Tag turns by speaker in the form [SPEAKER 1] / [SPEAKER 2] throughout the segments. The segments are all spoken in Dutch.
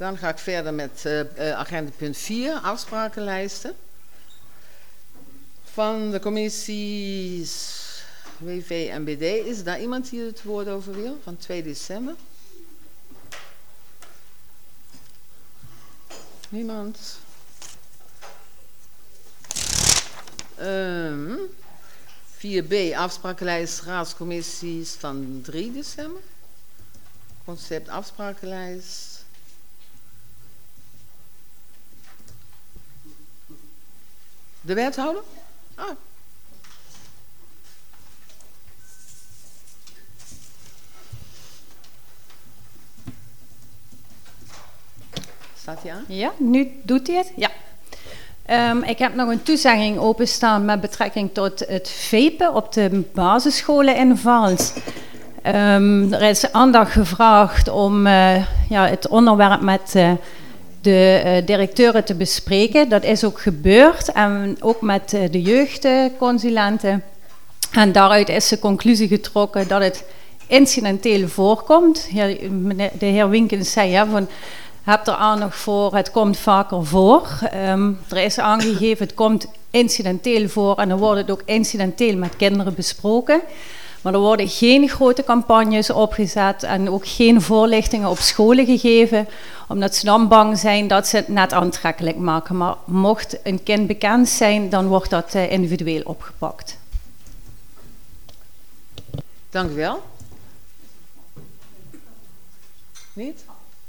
[SPEAKER 1] Dan ga ik verder met agenda punt 4, afsprakenlijsten. Van de commissies WV en BD. Is daar iemand die het woord over wil? Van 2 december? Niemand. 4b, afsprakenlijst raadscommissies van 3 december. Concept afsprakenlijst. De wethouder? Ah. Staat hij aan?
[SPEAKER 2] Ja, nu doet hij het. Ja. Ik heb nog een toezegging openstaan met betrekking tot het vapen op de basisscholen in Vaals. Er is aandacht gevraagd om het onderwerp met de directeuren te bespreken. Dat is ook gebeurd en ook met de jeugdconsulenten. En daaruit is de conclusie getrokken dat het incidenteel voorkomt. De heer Winkens zei van... Heb er aandacht voor, het komt vaker voor. Er is aangegeven, het komt incidenteel voor en dan wordt het ook incidenteel met kinderen besproken. Maar er worden geen grote campagnes opgezet en ook geen voorlichtingen op scholen gegeven, omdat ze dan bang zijn dat ze het net aantrekkelijk maken. Maar mocht een kind bekend zijn, dan wordt dat individueel opgepakt.
[SPEAKER 1] Dank u wel. Niet?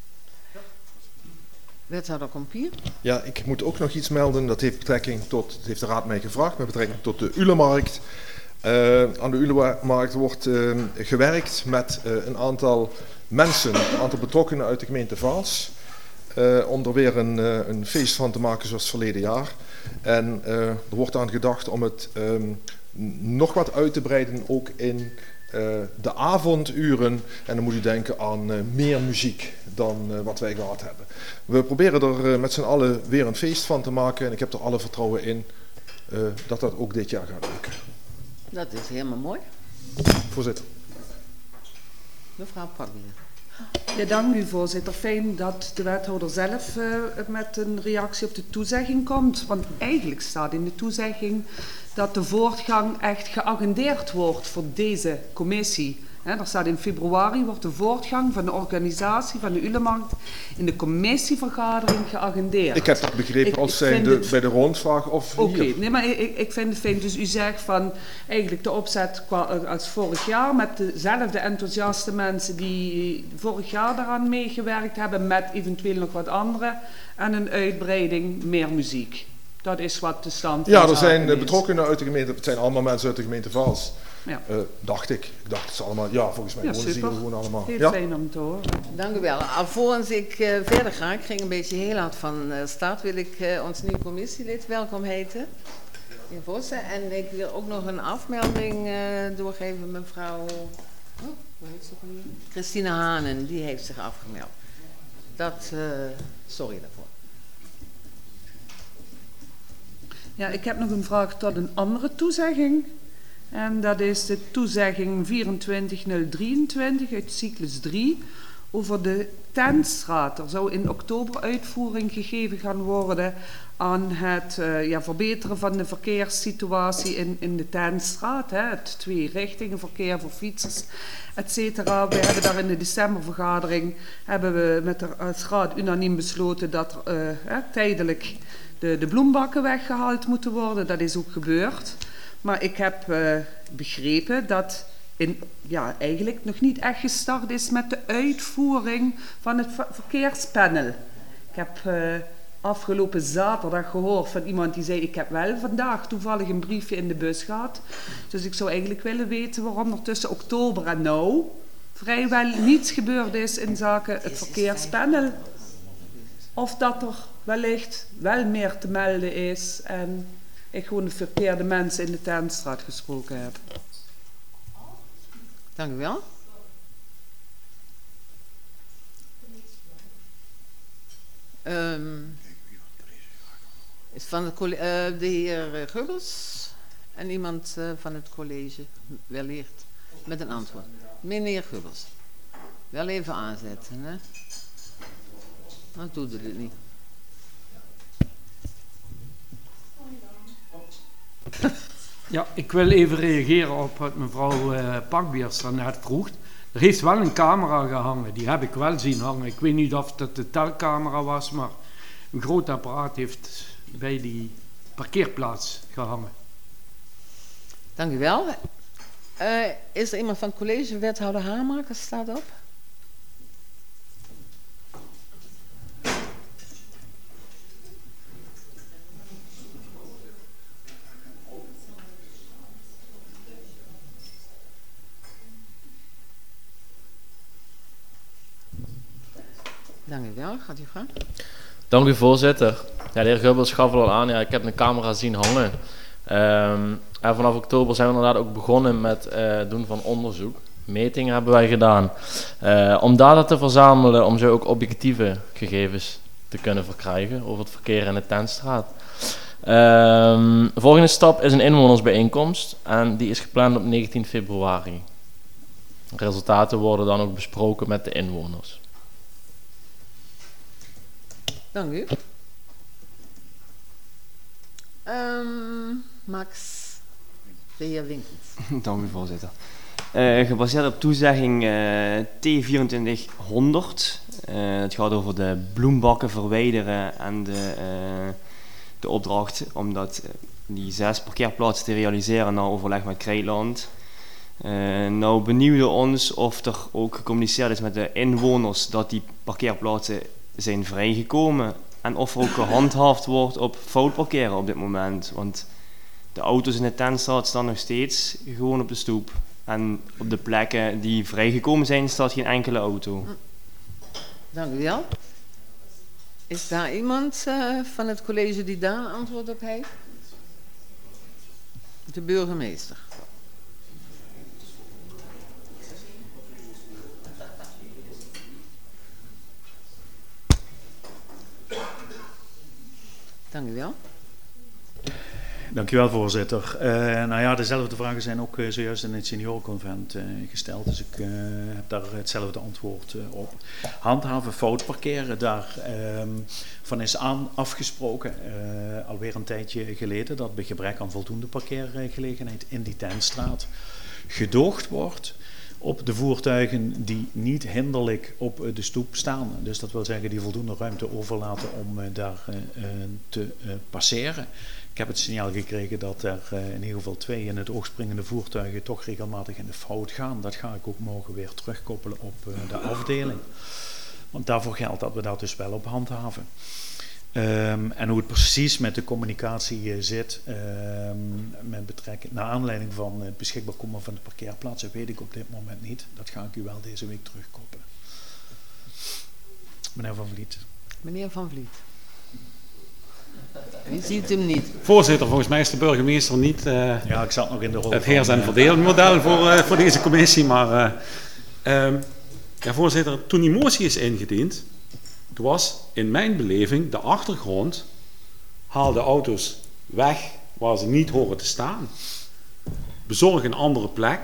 [SPEAKER 1] Wethouder Kompier.
[SPEAKER 3] Ja, ik moet ook nog iets melden. Dat heeft de raad mij gevraagd met betrekking tot de Ulemarkt. Aan de Ulemarkt wordt gewerkt met een aantal mensen, een aantal betrokkenen uit de gemeente Vaals. Om er weer een feest van te maken zoals verleden jaar. En er wordt aan gedacht om het nog wat uit te breiden, ook in de avonduren. En dan moet u denken aan meer muziek dan wat wij gehad hebben. We proberen er met z'n allen weer een feest van te maken. En ik heb er alle vertrouwen in dat dat ook dit jaar gaat lukken.
[SPEAKER 1] Dat is helemaal mooi.
[SPEAKER 3] Voorzitter.
[SPEAKER 1] Mevrouw Padwier.
[SPEAKER 4] Ja, dank u voorzitter. Fijn dat de wethouder zelf met een reactie op de toezegging komt. Want eigenlijk staat in de toezegging dat de voortgang echt geagendeerd wordt voor deze commissie. Er staat in februari wordt de voortgang van de organisatie van de Ulemarkt in de commissievergadering geagendeerd.
[SPEAKER 3] Ik heb dat begrepen als zijnde bij de rondvraag of hier.
[SPEAKER 4] Oké, nee, maar ik vind het fijn. Dus u zegt van eigenlijk de opzet als vorig jaar met dezelfde enthousiaste mensen die vorig jaar daaraan meegewerkt hebben met eventueel nog wat andere en een uitbreiding meer muziek. Dat is wat de stand is.
[SPEAKER 3] Ja, er zijn betrokkenen uit de gemeente, het zijn allemaal mensen uit de gemeente Vaals.
[SPEAKER 4] Ja.
[SPEAKER 3] Dacht ik. Ik dacht het ze allemaal, ja, volgens mij wonen ze hier gewoon allemaal.
[SPEAKER 4] Heel fijn om te horen.
[SPEAKER 1] Dank u wel. Alvorens ik verder ga, ik ging een beetje heel hard van start, wil ik ons nieuwe commissielid welkom heten. Heer Vossen. En ik wil ook nog een afmelding doorgeven, mevrouw hoe heet ze ook? Christine Hanen, die heeft zich afgemeld. Sorry daarvoor.
[SPEAKER 4] Ja, ik heb nog een vraag tot een andere toezegging. En dat is de toezegging 24023 uit cyclus 3 over de Tentstraat. Er zou in oktober uitvoering gegeven gaan worden aan het verbeteren van de verkeerssituatie in de Tentstraat. Het 2-richtingen verkeer voor fietsers, etc. We hebben daar in de decembervergadering als raad unaniem besloten dat tijdelijk de bloembakken weggehaald moeten worden. Dat is ook gebeurd. Maar ik heb begrepen dat eigenlijk nog niet echt gestart is met de uitvoering van het verkeerspanel. Ik heb afgelopen zaterdag gehoord van iemand die zei, ik heb wel vandaag toevallig een briefje in de bus gehad. Dus ik zou eigenlijk willen weten waarom er tussen oktober en nou vrijwel niets gebeurd is in zaken het verkeerspanel. Of dat er wellicht wel meer te melden is en ik gewoon de verkeerde mensen in de Tentstraat gesproken heb.
[SPEAKER 1] Dank u wel. Is van de heer Gubbels en iemand van het college wellicht met een antwoord. Meneer Gubbels, wel even aanzetten, hè? Dan doet het niet.
[SPEAKER 5] Ja, ik wil even reageren op wat mevrouw Pakbeers net vroeg. Er heeft wel een camera gehangen, die heb ik wel zien hangen. Ik weet niet of dat de telcamera was, maar een groot apparaat heeft bij die parkeerplaats gehangen.
[SPEAKER 1] Dank u wel. Is er iemand van het college? Wethouder Haamakers staat op. Dank u wel. Gaat u gang.
[SPEAKER 6] Dank u, voorzitter. Ja, de heer Gubbels gaf al aan, ja, ik heb een camera zien hangen. En vanaf oktober zijn we inderdaad ook begonnen met het doen van onderzoek. Metingen hebben wij gedaan. Om data te verzamelen, om zo ook objectieve gegevens te kunnen verkrijgen over het verkeer in de Tentstraat. Volgende stap is een inwonersbijeenkomst en die is gepland op 19 februari. De resultaten worden dan ook besproken met de inwoners.
[SPEAKER 1] Dank u. Max, de heer Winkels.
[SPEAKER 7] Dank u, voorzitter. Gebaseerd op toezegging T2400. Het gaat over de bloembakken verwijderen en de opdracht om die 6 parkeerplaatsen te realiseren na overleg met Krijtland. Nou benieuwde ons of er ook gecommuniceerd is met de inwoners dat die parkeerplaatsen zijn vrijgekomen en of er ook gehandhaafd wordt op fout parkeren op dit moment. Want de auto's in de Tentstraat staan nog steeds gewoon op de stoep. En op de plekken die vrijgekomen zijn staat geen enkele auto.
[SPEAKER 1] Dank u wel. Is daar iemand van het college die daar een antwoord op heeft? De burgemeester. Dank u wel.
[SPEAKER 8] Dank u wel, voorzitter. Nou ja, dezelfde vragen zijn ook zojuist in het seniorenconvent gesteld, dus ik heb daar hetzelfde antwoord op. Handhaven fout parkeren, daarvan is afgesproken alweer een tijdje geleden dat bij gebrek aan voldoende parkeergelegenheid in die Tentstraat gedoogd wordt op de voertuigen die niet hinderlijk op de stoep staan. Dus dat wil zeggen die voldoende ruimte overlaten om daar te passeren. Ik heb het signaal gekregen dat er in ieder geval 2 in het oog springende voertuigen toch regelmatig in de fout gaan. Dat ga ik ook morgen weer terugkoppelen op de afdeling. Want daarvoor geldt dat we daar dus wel op handhaven. En hoe het precies met de communicatie zit, met betrekking naar aanleiding van het beschikbaar komen van de parkeerplaatsen, weet ik op dit moment niet. Dat ga ik u wel deze week terugkoppelen. Meneer Van Vliet.
[SPEAKER 1] Meneer Van Vliet. U ziet hem niet.
[SPEAKER 9] Voorzitter, volgens mij is de burgemeester niet
[SPEAKER 8] ja, ik zat nog in de rol
[SPEAKER 9] het heers- en verdeelmodel voor deze commissie. Maar ja, voorzitter, toen die motie is ingediend, toen was in mijn beleving de achtergrond, haal de auto's weg waar ze niet horen te staan. Bezorg een andere plek.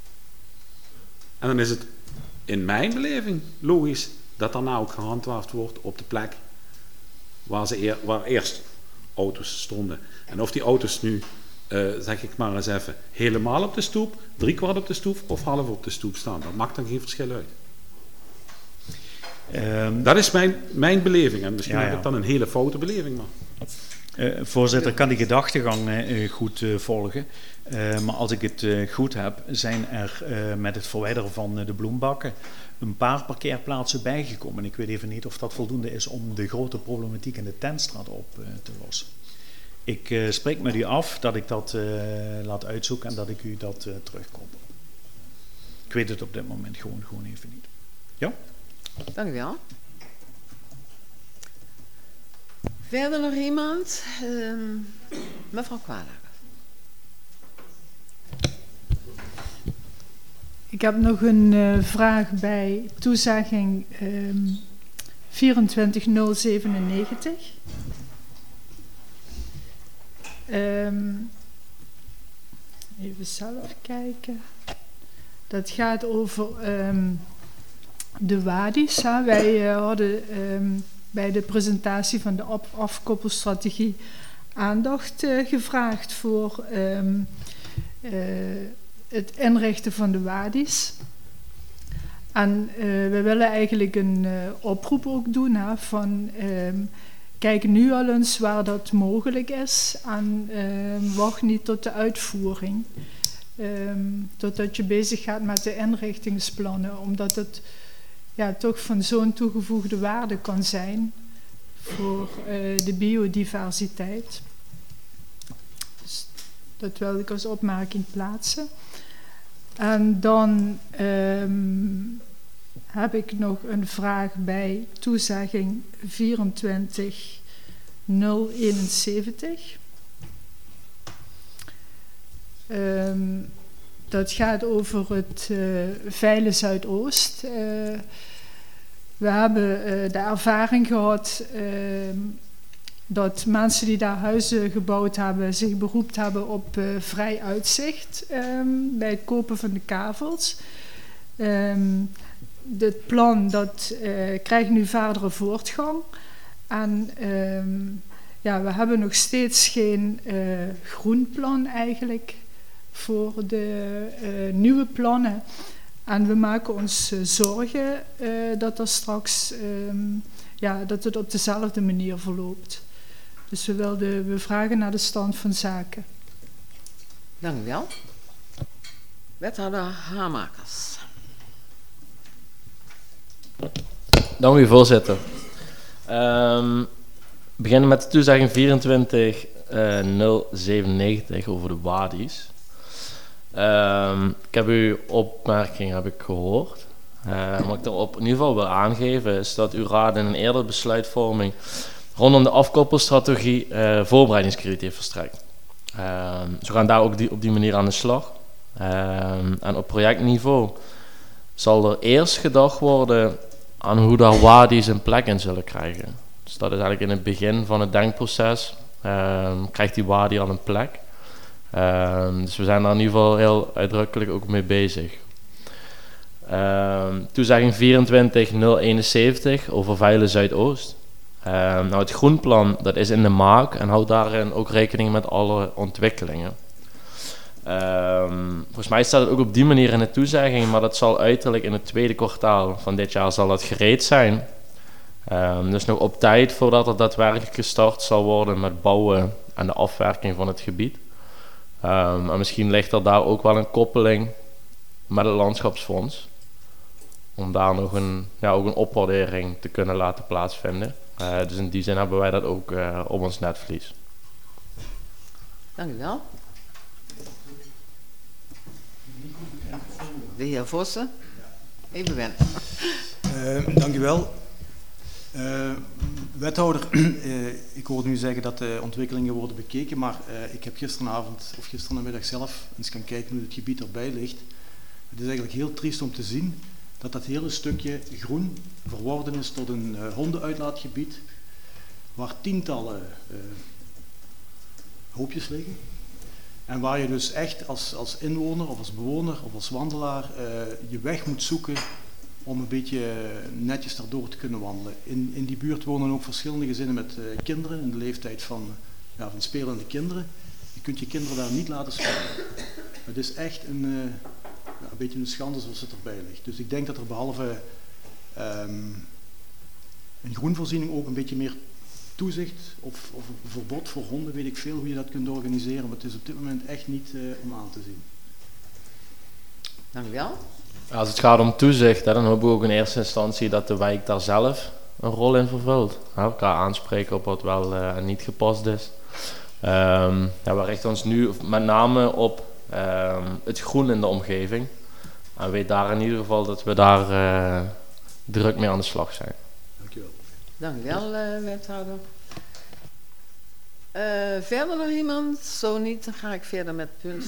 [SPEAKER 9] En dan is het in mijn beleving logisch dat daarna ook gehandhaafd wordt op de plek waar eerst auto's stonden. En of die auto's nu, zeg ik maar eens even, helemaal op de stoep, 3/4 op de stoep of half op de stoep staan, dat maakt dan geen verschil uit. Dat is mijn beleving. En misschien heb ik dan een hele foute beleving. Maar.
[SPEAKER 8] Voorzitter, kan die gedachtegang goed volgen. Maar als ik het goed heb, zijn er met het verwijderen van de bloembakken een paar parkeerplaatsen bijgekomen. Ik weet even niet of dat voldoende is om de grote problematiek in de Tentstraat op te lossen. Ik spreek met u af dat ik dat laat uitzoeken en dat ik u dat terugkoppel. Ik weet het op dit moment gewoon even niet. Ja?
[SPEAKER 1] Dank u wel. Verder nog iemand? Mevrouw Kwalager.
[SPEAKER 10] Ik heb nog een vraag bij toezegging 24097. Even zelf kijken. Dat gaat over de wadi's. Wij hadden bij de presentatie van de afkoppelstrategie aandacht gevraagd voor het inrichten van de wadi's. En we willen eigenlijk een oproep ook doen van kijk nu al eens waar dat mogelijk is en wacht niet tot de uitvoering. Totdat je bezig gaat met de inrichtingsplannen, omdat het toch van zo'n toegevoegde waarde kan zijn voor de biodiversiteit. Dus dat wilde ik als opmerking plaatsen. En dan heb ik nog een vraag bij toezegging 24071. Dat gaat over het Veile Zuidoost. We hebben de ervaring gehad dat mensen die daar huizen gebouwd hebben zich beroept hebben op vrij uitzicht bij het kopen van de kavels. Dit plan dat krijgt nu verdere voortgang en we hebben nog steeds geen groenplan eigenlijk voor de nieuwe plannen. En we maken ons zorgen dat er straks dat het op dezelfde manier verloopt. Dus we vragen naar de stand van zaken.
[SPEAKER 1] Dank u wel. Wethouder Hamakers.
[SPEAKER 6] Dank u, voorzitter. Beginnen met de toezegging 24097 over de wadi's. Ik heb uw opmerking gehoord. Wat ik erop in ieder geval wil aangeven is dat uw raad in een eerdere besluitvorming rondom de afkoppelstrategie voorbereidingskrediet heeft verstrekt. Ze gaan daar ook op die manier aan de slag. En op projectniveau zal er eerst gedacht worden aan hoe daar wadi's een plek in zullen krijgen. Dus dat is eigenlijk in het begin van het denkproces. Krijgt die wadi al een plek. Dus we zijn daar in ieder geval heel uitdrukkelijk ook mee bezig. Toezegging 24071 over Veile Zuidoost. Het groenplan dat is in de maak en houdt daarin ook rekening met alle ontwikkelingen. Volgens mij staat het ook op die manier in de toezegging, maar dat zal uiterlijk in het tweede kwartaal van dit jaar zal dat gereed zijn. Dus nog op tijd voordat er daadwerkelijk gestart zal worden met bouwen en de afwerking van het gebied. En misschien ligt er daar ook wel een koppeling met het landschapsfonds. Om daar nog ook een opwaardering te kunnen laten plaatsvinden. Dus in die zin hebben wij dat ook op ons netvlies.
[SPEAKER 1] Dank u wel. De heer Vossen. Even wennen.
[SPEAKER 11] Dank u wel. Wethouder, ik hoorde u zeggen dat de ontwikkelingen worden bekeken, maar ik heb gisterenmiddag zelf eens gaan kijken hoe het gebied erbij ligt. Het is eigenlijk heel triest om te zien dat dat hele stukje groen verworden is tot een hondenuitlaatgebied waar tientallen hoopjes liggen. En waar je dus echt als inwoner of als bewoner of als wandelaar je weg moet zoeken om een beetje netjes daardoor te kunnen wandelen. In die buurt wonen ook verschillende gezinnen met kinderen in de leeftijd van spelende kinderen. Je kunt je kinderen daar niet laten spelen. Het is echt een beetje een schande zoals het erbij ligt. Dus ik denk dat er behalve een groenvoorziening ook een beetje meer toezicht of een verbod voor honden, weet ik veel hoe je dat kunt organiseren, maar het is op dit moment echt niet om aan te zien.
[SPEAKER 1] Dank u wel.
[SPEAKER 6] Als het gaat om toezicht, dan hopen we ook in eerste instantie dat de wijk daar zelf een rol in vervult. Elkaar aanspreken op wat wel en niet gepast is. We richten ons nu met name op het groen in de omgeving. En weet daar in ieder geval dat we daar druk mee aan de slag zijn.
[SPEAKER 11] Dank u wel.
[SPEAKER 1] Dank u wel, wethouder. Verder nog iemand? Zo niet, dan ga ik verder met punt